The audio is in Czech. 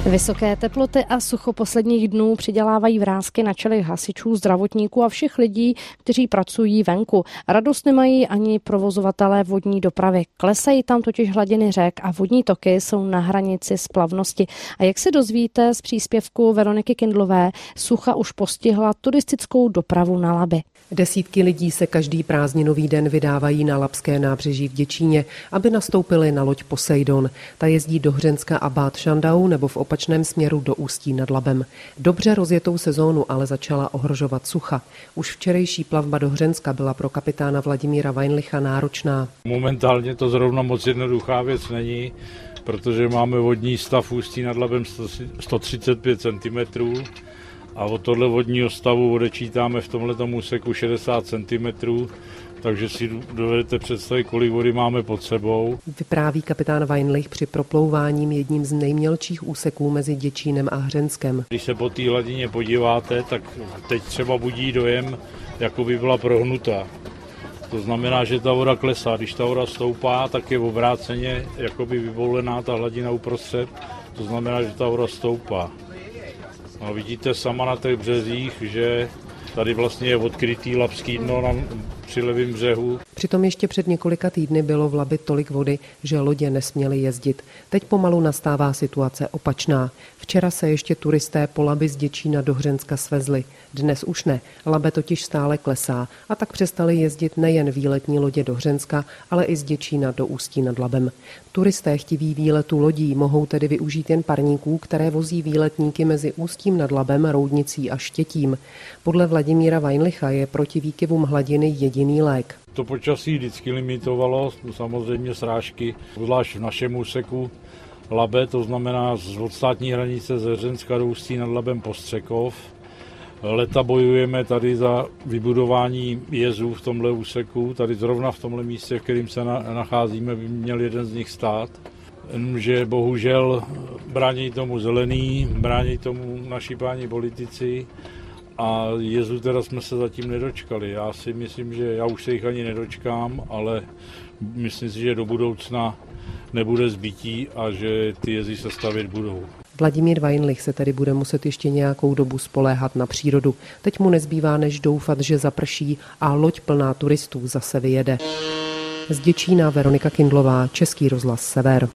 Vysoké teploty a sucho posledních dnů přidělávají vrásky na čelech hasičů, zdravotníků a všech lidí, kteří pracují venku. Radost nemají ani provozovatelé vodní dopravy. Klesají tam totiž hladiny řek a vodní toky jsou na hranici splavnosti. A jak se dozvíte z příspěvku Veroniky Kindlové, sucha už postihla turistickou dopravu na Labi. Desítky lidí se každý prázdninový den vydávají na labské nábřeží v Děčíně, aby nastoupili na loď Poseidon. Ta jezdí do Hřenska a Bad Schandau nebo v opačném směru do Ústí nad Labem. Dobře rozjetou sezónu ale začala ohrožovat sucha. Už včerejší plavba do Hřenska byla pro kapitána Vladimíra Weinlicha náročná. Momentálně to zrovna moc jednoduchá věc není, protože máme vodní stav Ústí nad Labem 135 cm. A od tohle vodního stavu odečítáme v tomhletom úseku 60 cm, takže si dovedete představit, kolik vody máme pod sebou. Vypráví kapitán Weinlich při proplouváním jedním z nejmělčích úseků mezi Děčínem a Hřenskem. Když se po té hladině podíváte, tak teď třeba budí dojem, jako by byla prohnutá. To znamená, že ta voda klesá. Když ta voda stoupá, tak je obráceně jakoby vyboulená ta hladina uprostřed. To znamená, že ta voda stoupá. No, vidíte sama na těch březích, že tady vlastně je odkrytý labský dno při levém břehu. Přitom ještě před několika týdny bylo v Labi tolik vody, že lodě nesměly jezdit. Teď pomalu nastává situace opačná. Včera se ještě turisté po Labi z Děčína do Hřenska svezli. Dnes už ne. Labe totiž stále klesá a tak přestali jezdit nejen výletní lodě do Hřenska, ale i z Děčína do Ústí nad Labem. Turisté chtiví výletu lodí mohou tedy využít jen parníků, které vozí výletníky mezi Ústím nad Labem, Roudnicí a Štětím. Podle Vladimíra Weinlicha je proti výkyvům hladiny jediný lék. To počasí vždycky limitovalo, samozřejmě srážky, zvlášť v našem úseku Labe, to znamená z odstátní hranice ze Hřenska do Ústí nad Labem Postřekov. Leta bojujeme tady za vybudování jezů v tomhle úseku, tady zrovna v tomhle místě, v kterým se nacházíme, by měl jeden z nich stát. Že bohužel brání tomu zelený, brání tomu naši páni politici a jezu teda jsme se zatím nedočkali. Já si myslím, že já už se jich ani nedočkám, ale myslím si, že do budoucna nebude zbytí a že ty jezy se stavět budou. Vladimír Weinlich se tedy bude muset ještě nějakou dobu spoléhat na přírodu. Teď mu nezbývá než doufat, že zaprší a loď plná turistů zase vyjede. Z Děčína Veronika Kindlová, Český rozhlas Sever.